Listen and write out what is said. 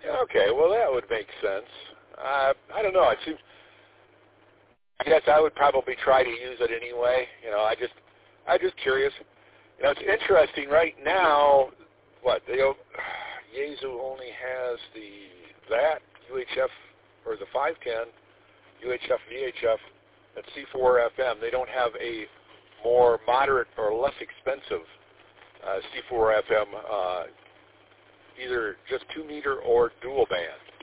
Okay, well that would make sense. I don't know. It seems. I guess I would probably try to use it anyway. I'm just curious. It's interesting right now. What Yaesu only has that UHF or the 510 UHF VHF at C4 FM. They don't have a more moderate or less expensive C4 FM, either just 2 meter or dual band.